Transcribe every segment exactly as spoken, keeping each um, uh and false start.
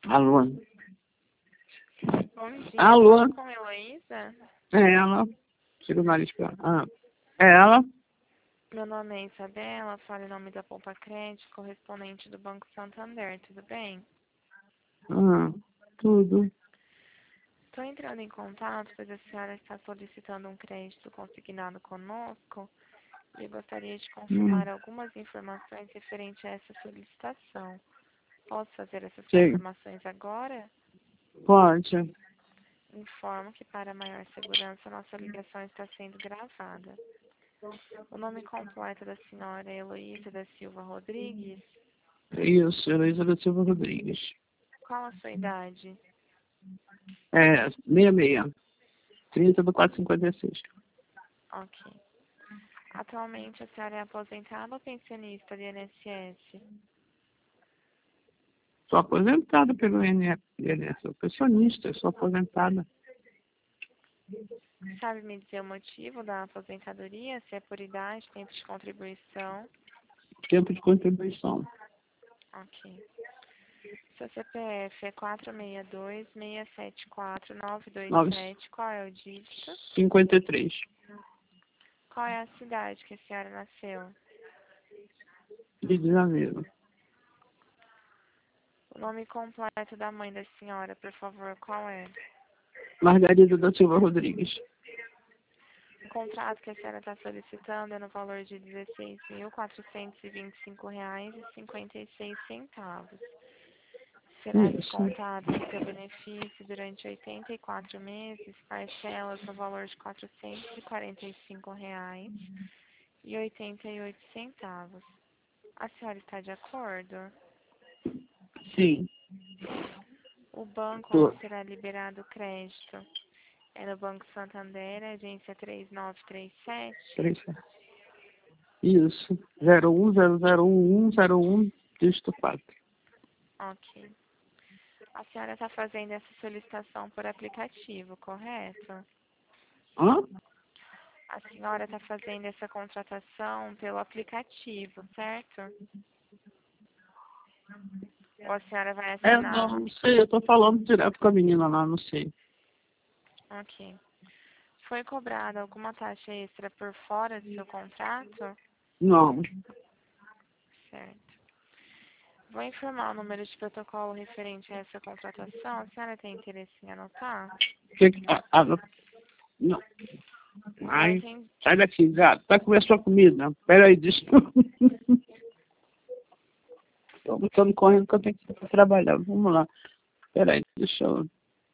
Alô? Bom dia, Alô? falo com Heloísa. É ela. Tira o nariz pra ela. Ah, é ela? Meu nome é Isabela, falo em nome da Poupa Crédito, correspondente do Banco Santander, tudo bem? Ah, tudo. Estou entrando em contato, pois a senhora está solicitando um crédito consignado conosco e eu gostaria de confirmar Hum, algumas informações referentes a essa solicitação. Posso fazer essas sei. confirmações agora? Pode. Informo que para maior segurança nossa ligação está sendo gravada. O nome completo da senhora é Heloísa da Silva Rodrigues. Isso, Heloísa da Silva Rodrigues. Qual a sua idade? É, seis seis. trinta do quatrocentos e cinquenta e seis. Ok. Atualmente a senhora é aposentada ou pensionista de I N S S? Sou aposentada pelo I N S. Sou pensionista, sou aposentada. Sabe me dizer o motivo da aposentadoria? Se é por idade, tempo de contribuição? Tempo de contribuição. Ok. Seu C P F é quatro seis dois, seis sete quatro, nove dois sete. Qual é o dígito? cinquenta e três. Qual é a cidade que a senhora nasceu? Rio de Janeiro. O nome completo da mãe da senhora, por favor, qual é? Margarida da Silva Rodrigues. O contrato que a senhora está solicitando é no valor de dezesseis mil quatrocentos e vinte e cinco reais e cinquenta e seis centavos. Será Isso. descontado do seu benefício durante oitenta e quatro meses, parcelas no valor de quatrocentos e quarenta e cinco reais e oitenta e oito centavos. A senhora está de acordo? Sim. O banco Tô. onde será liberado o crédito é no Banco Santander, agência três nove três sete. Três. Isso. zero um zero zero um um zero um, dígito quatro. Ok. A senhora está fazendo essa solicitação por aplicativo, correto? Hã? A senhora está fazendo essa contratação pelo aplicativo, certo? Ou a senhora vai É, não, assinar? não sei. Eu tô falando direto com a menina lá, não sei. Ok. Foi cobrada alguma taxa extra por fora do seu contrato? Não. Certo. Vou informar o número de protocolo referente a essa contratação. A senhora tem interesse em anotar? Que, que, ah, ah, não. Não Ai, entendi. sai daqui, gato. Vai comer sua comida. Peraí, deixa eu... Tô botando correndo que eu tenho que ir pra trabalhar. Vamos lá. Peraí, deixa eu...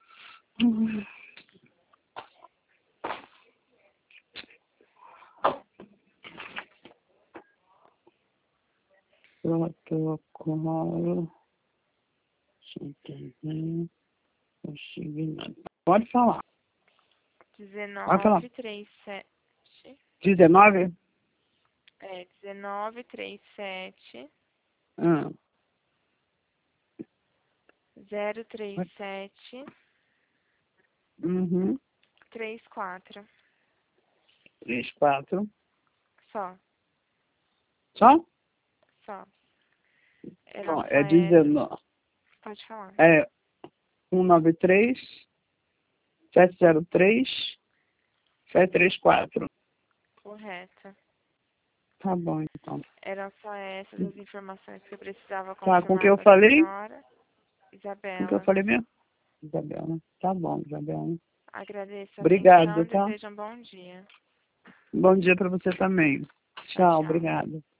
Protocolo... Pode falar. Pode falar. dezenove trinta e sete. dezenove? É, dezenove trinta e sete. Ah. zero três sete. Uhum. três quatro. três, quatro. Só. Só? Só. É Não, nossa é essa. dezenove. Pode falar. É um nove três, sete zero três, sete três quatro. Correto. Tá bom, então. Eram só essas as informações que eu precisava Tá, com quem confirmar eu com a falei? senhora. Com quem eu Isabela. falei mesmo? Isabela. Tá bom, Isabela. Agradeço a atenção Obrigado, e tá? desejo um bom dia. Bom dia pra você também. Tchau, Tchau, tchau. obrigado.